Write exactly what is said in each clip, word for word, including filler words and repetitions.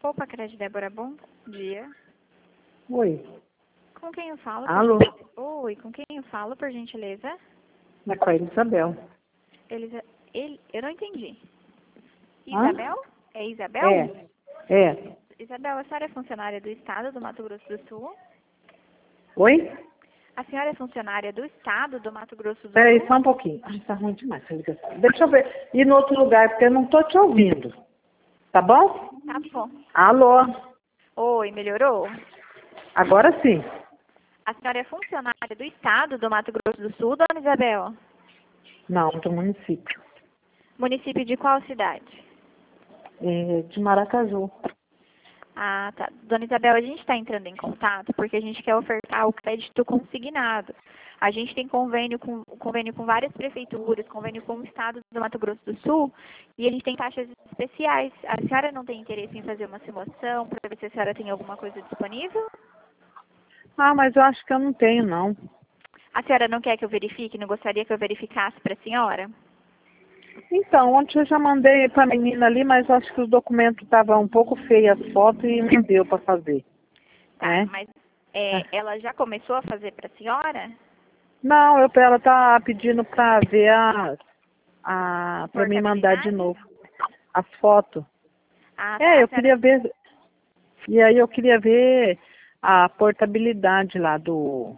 Opa, Crédito Débora, bom dia. Oi. Com quem eu falo? Alô? Oi, com quem eu falo, por gentileza? É com a Isabel. Elisa... Ele... Eu não entendi. Hã? Isabel? É Isabel? É. É. Isabel, a senhora é funcionária do Estado do Mato Grosso do Sul? Oi? A senhora é funcionária do Estado do Mato Grosso do Peraí, Sul? só um pouquinho. Ai, tá ruim demais essa ligação. Deixa eu ver. Ir no outro lugar, porque eu não tô te ouvindo. Tá bom? Tá bom. Alô? Oi, melhorou? Agora sim. A senhora é funcionária do Estado do Mato Grosso do Sul, dona Isabel? Não, do município. Município de qual cidade? É, de Maracaju. Ah, tá. Dona Isabel, a gente está entrando em contato porque a gente quer ofertar o crédito consignado. A gente tem convênio com, convênio com várias prefeituras, convênio com o Estado do Mato Grosso do Sul, e a gente tem taxas especiais. A senhora não tem interesse em fazer uma simulação para ver se a senhora tem alguma coisa disponível? Ah, mas eu acho que eu não tenho, não. A senhora não quer que eu verifique? Não gostaria que eu verificasse para a senhora? Então, ontem eu já mandei pra menina ali, mas acho que o documento estava um pouco feio as fotos e não deu para fazer. Tá, É? mas é, ela já começou a fazer para a senhora? Não, eu, ela tá pedindo pra ver a, a para me mandar de Portabilidade? novo as fotos. Ah, tá. É, A eu senhora... queria ver, e aí eu queria ver a portabilidade lá do,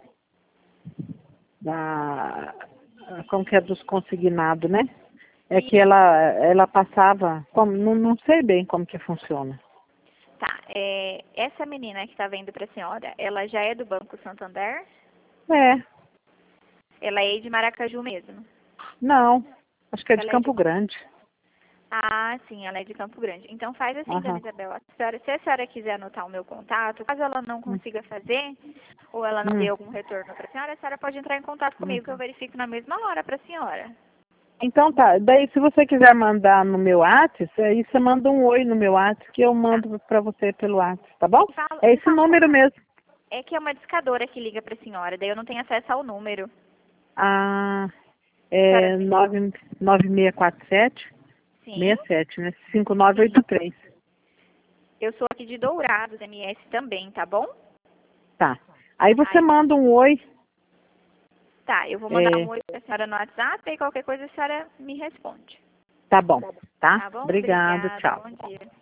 da, como que é dos consignados, né? É que ela, ela passava, como, não, não sei bem como que funciona. Tá, é, essa menina que está vendo para a senhora, ela já é do Banco Santander? É, Ela é de Maracaju mesmo? não, acho que é de Ela é de... Campo Grande. Ah, sim, ela é de Campo Grande. Então faz assim, dona Aham. Isabel, a senhora, se a senhora quiser anotar o meu contato, caso ela não Hum, consiga fazer, ou ela não dê hum, algum retorno para a senhora, a senhora pode entrar em contato hum. comigo que eu verifico na mesma hora para a senhora. Então tá, daí se você quiser mandar no meu WhatsApp, aí você manda um oi no meu WhatsApp que eu Tá. mando pra você pelo WhatsApp, tá bom? Me fala, É me esse fala, número mesmo. é que é uma discadora que liga para a senhora, daí eu não tenho acesso ao número. Ah, A senhora é tem? nove nove seis quatro sete, Sim, seis sete, né? cinco nove sim. oito três. Eu sou aqui de Dourados, M S também, tá bom? Tá. Aí você Aí, manda um oi. tá, eu vou mandar um É, oi pra senhora no WhatsApp e qualquer coisa a senhora me responde. tá bom, tá? Tá bom? Obrigado, Obrigada, tchau. bom dia.